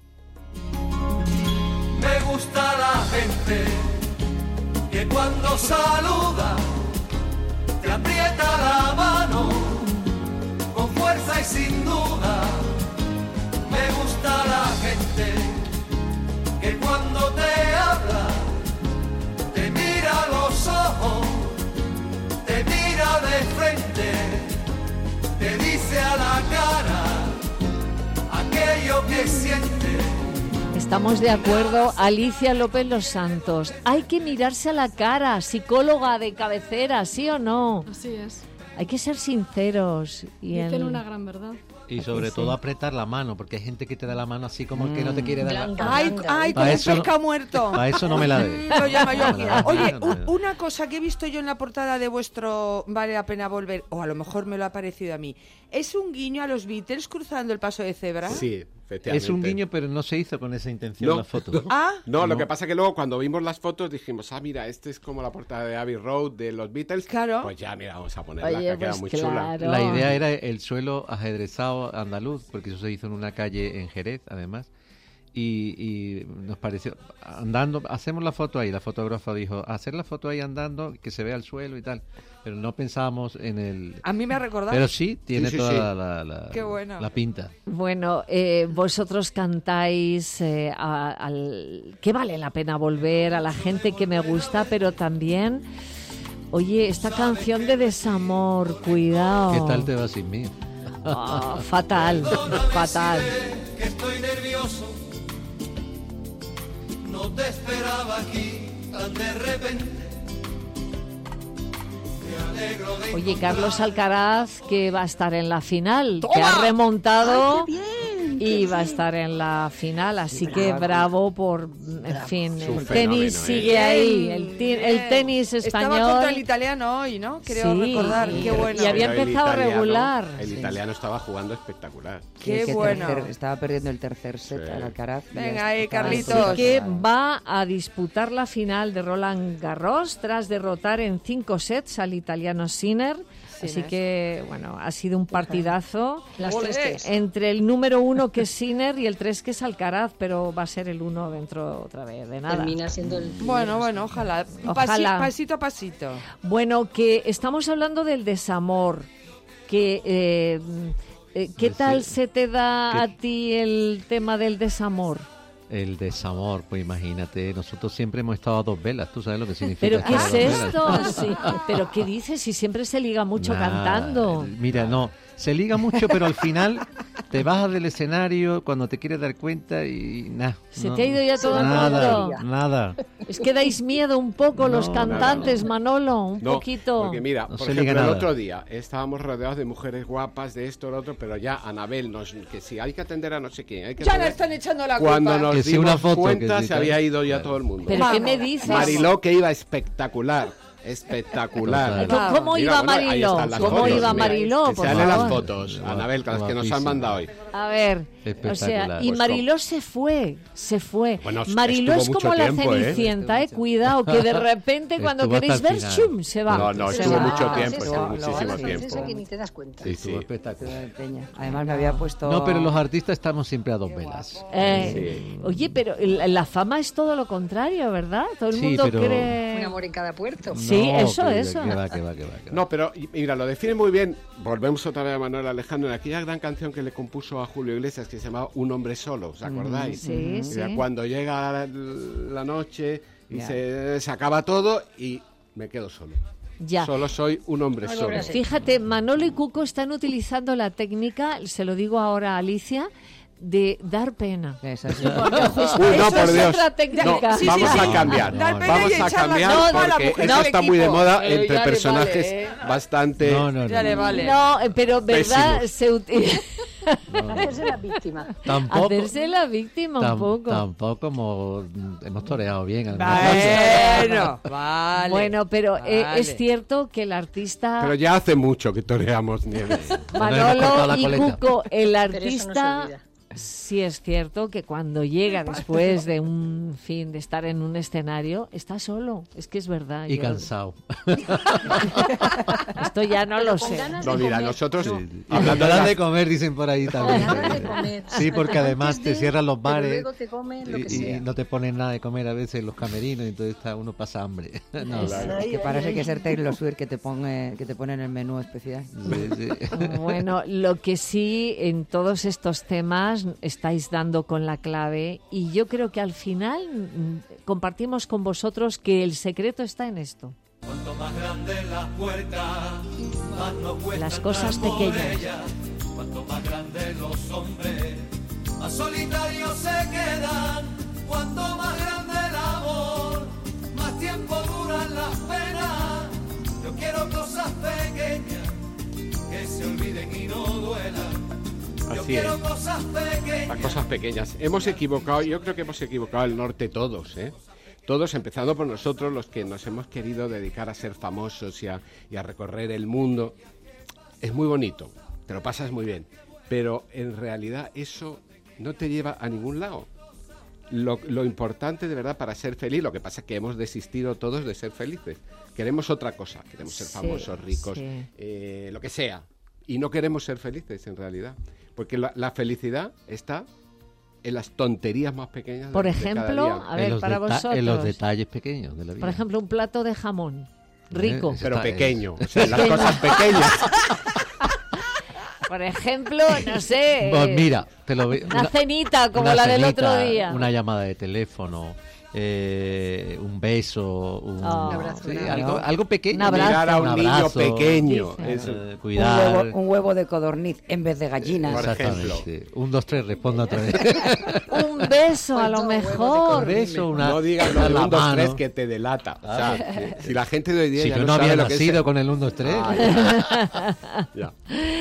Me gusta la gente que cuando saluda te aprieta la mano con fuerza y sin duda. Me gusta la gente que cuando te habla te mira a los ojos, te mira de frente, te dice a la cara aquello que siente. Estamos de acuerdo, Alicia López Los Santos. Hay que mirarse a la cara, psicóloga de cabecera, ¿sí o no? Así es. Hay que ser sinceros. Dicen una gran verdad. Y sobre todo apretar la mano, porque hay gente que te da la mano así como el que no te quiere dar la mano. ¡Ay, como un pescado muerto! Para eso no me la dé. Lo llamo yo aquí. Oye, una cosa que he visto yo en la portada de vuestro Vale la pena volver, o a lo mejor me lo ha parecido a mí, ¿es un guiño a los Beatles cruzando el paso de cebra? Sí, efectivamente. Es un guiño, pero no se hizo con esa intención la foto. No, lo que pasa es que luego cuando vimos las fotos dijimos, mira, este es como la portada de Abbey Road de los Beatles. Claro. Pues ya, mira, vamos a ponerla, que ha quedado muy chula. La idea era el suelo ajedrezado andaluz, porque eso se hizo en una calle en Jerez, además, y nos pareció, andando, hacemos la foto ahí, la fotógrafa dijo, hacer la foto ahí andando, que se vea el suelo y tal, pero no pensábamos en el... A mí me ha recordado. Pero sí, tiene toda la pinta. Bueno, vosotros cantáis que vale la pena volver, a la gente que me gusta, pero también, oye, esta canción de desamor, cuidado. ¿Qué tal te va sin mí? Fatal. Que estoy nervioso, no te esperaba aquí tan de repente. Oye, Carlos Alcaraz, que va a estar en la final, que ha remontado. ¡Ay, qué bien! y va a estar en la final, así que bravo por, en fin, el tenis sigue ahí, el tenis español. Estaba contra el italiano hoy, ¿no? Creo recordar, qué bueno. Y había empezado regular. El italiano estaba jugando espectacular. Qué bueno. Estaba perdiendo el tercer set al Alcaraz. Venga ahí, Carlitos. Así que va a disputar la final de Roland Garros tras derrotar en 5 sets al italiano Sinner. Así que, bueno, ha sido un partidazo entre el número 1 que es Sinner y el 3 que es Alcaraz, pero va a ser el 1 dentro otra vez de nada. Termina siendo el... Bueno, ojalá. Pasito a pasito. Bueno, que estamos hablando del desamor, que... ¿qué tal se te da a ti el tema del desamor? El desamor, pues imagínate, nosotros siempre hemos estado a 2 velas, ¿tú sabes lo que significa? ¿Pero qué es estar a 2 esto? velas? Sí. ¿Pero qué dices? Si siempre se liga mucho cantando. Mira, no, se liga mucho, pero al final te bajas del escenario cuando te quieres dar cuenta y nada. Se te ha ido ya todo el mundo. mundo. Nada. Es que dais miedo un poco los cantantes, Manolo, un poquito. Porque mira, No por se liga ejemplo, el nada. otro día estábamos rodeados de mujeres guapas, de esto, lo otro, pero ya Anabel que si hay que atender a no sé quién, hay que Ya atender. le están echando la culpa. Cuando nos Que si dimos una foto, cuenta que si se tal. había ido ya todo el mundo. ¿Pero qué me dices? Mariló, que iba espectacular. Espectacular. Total. ¿Cómo iba ahí Mariló? están las ¿Cómo fotos, iba mira, Mariló, que por salen las favor? fotos, Anabel, las que nos han mandado hoy. A ver, o sea, y Pues Mariló se fue. Bueno, Mariló es estuvo como mucho la tiempo, Cenicienta, cuidado, que de repente cuando Estuvo queréis hasta el ver, final. ¡chum!, se va. No, se estuvo va. mucho tiempo, sí, estuvo sí, muchísimo sí, tiempo. sí, que ni te das cuenta. Sí, Estuvo sí. espectacular. Además me había puesto... No, pero los artistas estamos siempre a 2 velas. Oye, pero la fama es todo lo contrario, ¿verdad? Todo el Sí, mundo pero- cree... Un amor en cada puerto. Sí, No, eso. Que va. No, pero mira, lo define muy bien. Volvemos otra vez a Manuel Alejandro en aquella gran canción que le compuso a Julio Iglesias que se llamaba Un hombre solo, ¿os acordáis? Sí, sí. Cuando llega la noche y Ya. se acaba todo y me quedo solo. Ya. Solo soy un hombre solo. Fíjate, Manolo y Cuco están utilizando la técnica, se lo digo ahora a Alicia, de dar pena. Esa sí. Uy, no, Eso por es Dios. otra técnica. No, vamos a cambiar. Dar pena Vamos y a echar la cambiar culpa a la porque mujer eso del está muy de equipo. moda Ya entre le personajes vale, bastante... Ya le vale. No, pero verdad, Pésimos. se utiliza... Hacerse la víctima. Tampoco, Hacerse la víctima un poco. tampoco hemos toreado bien. Bueno, vale. Bueno, pero Vale. es cierto que el artista Pero ya hace mucho que toreamos Nieves. cortado Manolo la y coleta. Cuco, el Pero eso no se artista, olvida. sí es cierto que cuando llega después de un fin de estar en un escenario, está solo. Es que es verdad. Y yo- cansado. Esto ya no lo sé. No, mira, nosotros... Y Hablando ganas de de comer, dicen por ahí también. Ganas de comer. Sí, porque además Antes te de, cierran los pero bares luego te comes lo que y sea. no te ponen nada de comer a veces en los camerinos, y entonces uno pasa hambre. No, Que parece que ser Taylor Swift que te ponen el menú especial. sí, sí. Bueno, lo que sí, en todos estos temas estáis dando con la clave y yo creo que al final compartimos con vosotros que el secreto está en esto. Cuanto más grande la puerta, más nos cuesta Las cosas entrar por pequeñas. ella. Cuanto más grandes los hombres, más solitarios se quedan. Cuanto más grande el amor, más tiempo duran las penas. Yo quiero cosas pequeñas que se olviden y no duelan. Yo Así es. quiero cosas pequeñas. Las cosas pequeñas. Hemos equivocado, yo creo que hemos equivocado el norte todos, ¿eh? Todos, empezando por nosotros, los que nos hemos querido dedicar a ser famosos y a recorrer el mundo. Es muy bonito, te lo pasas muy bien, pero en realidad eso no te lleva a ningún lado. Lo importante de verdad para ser feliz, lo que pasa es que hemos desistido todos de ser felices. Queremos otra cosa, queremos ser Sí, famosos, ricos, sí. lo que sea. Y no queremos ser felices en realidad, porque la felicidad está en las tonterías más pequeñas Por de cada ejemplo, día. a ver, para vosotros. En los detalles pequeños de la vida. Por ejemplo, un plato de jamón rico. Pero Está- pequeño, o sea, las cosas pequeñas. Por ejemplo, no sé. Pues mira, te lo veo. Una cenita como una la del cenita, otro día. Una llamada de teléfono, un beso, un abrazo, sí, claro. algo pequeño. Un abrazo. Mirar a un niño abrazo, pequeño. Sí. Eso. Cuidar. Un huevo de codorniz en vez de gallina. Por ejemplo. Exactamente. 1, 2, 3, responda otra vez. Un beso, a lo Un mejor. beso, No digas lo de la 1, 2, 3 mano. que te delata. O sea, si la gente de hoy día Si ya yo no no sabe había lo que es nacido con el 1, 2, 3. Ya.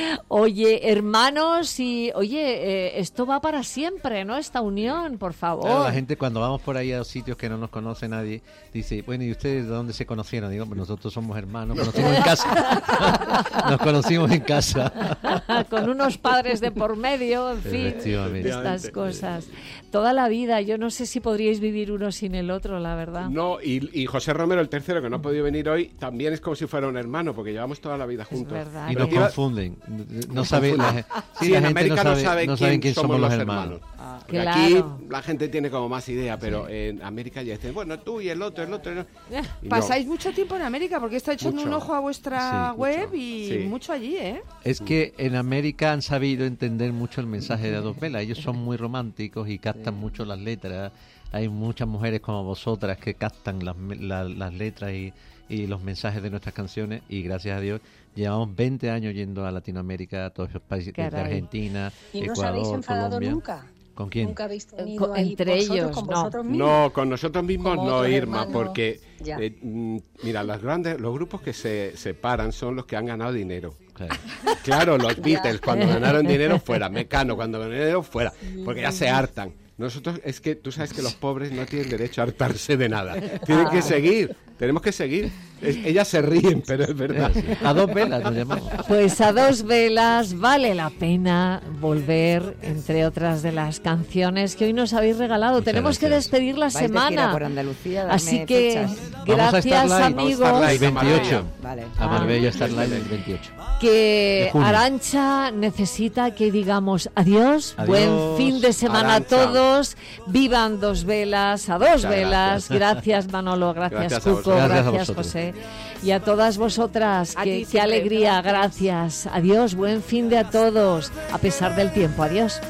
Oye, hermanos, y oye, esto va para siempre, ¿no? Esta unión, por favor. Claro, la gente cuando vamos por ahí a sitios que no nos conoce nadie, dice, bueno, ¿y ustedes de dónde se conocieron? Digo, pues nosotros somos hermanos, nos conocimos en casa. Nos conocimos en casa. Con unos padres de por medio, en fin, Efectivamente. estas cosas. Toda la vida, yo no sé si podríais vivir uno sin el otro, la verdad. No, y José Romero, el tercero, que no ha podido venir hoy, también es como si fuera un hermano, porque llevamos toda la vida juntos. verdad. Y Pero nos te iba- confunden. No sabe, Sí, la en gente América no saben quién somos los hermanos. Porque Claro. aquí la gente tiene como más idea, pero en América ya dicen, bueno, tú y el otro. Y no. Y no. Pasáis mucho tiempo en América porque está echando Mucho. un ojo a vuestra Sí, web mucho. y Sí. mucho allí, ¿eh? Es que en América han sabido entender mucho el mensaje de A Dos Velas. Ellos son muy románticos y captan mucho las letras. Hay muchas mujeres como vosotras que captan las letras y los mensajes de nuestras canciones, y gracias a Dios llevamos 20 años yendo a Latinoamérica, a todos esos países, desde Caray. Argentina, ¿Y no os Ecuador, habéis enfadado Colombia. nunca? ¿Con quién? ¿Nunca habéis tenido ahí entre vosotros, ellos, con no. vosotros mismos? No, con nosotros mismos Como no, otros Irma, hermanos. porque Ya. mira, los grupos que se separan son los que han ganado dinero. Claro. Claro, los Beatles cuando ganaron dinero fuera, Mecano cuando ganó dinero fuera, porque ya se hartan. Nosotros, es que tú sabes que los pobres no tienen derecho a hartarse de nada. Tienen que seguir, tenemos que seguir. Ellas se ríen, pero es verdad. A Dos Velas nos llamamos. Pues A Dos Velas vale la pena volver, entre otras de las canciones que hoy nos habéis regalado. Muchas Tenemos que gracias. despedir la Vais de gira semana. por Andalucía, darme Así que fechas. Vamos a estar gracias, live, amigos. vamos a estar El live. 28. Vale. A Marbella estar live el 28. De Que junio. Arancha necesita que digamos adiós, Adiós, buen fin de semana Arantxa. a todos, vivan Dos Velas, a Dos Muchas Velas, gracias Manolo, gracias Gracias a Cuco, vosotros. Gracias a gracias vosotros. José, y a todas vosotras, A que, ti qué siempre, alegría, gracias, adiós, buen fin de a todos, a pesar del tiempo, adiós.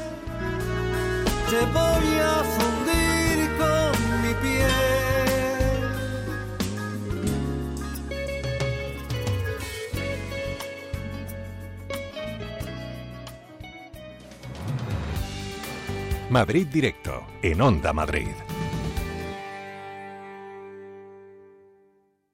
Te voy a fundir con mi piel. Madrid Directo, en Onda Madrid.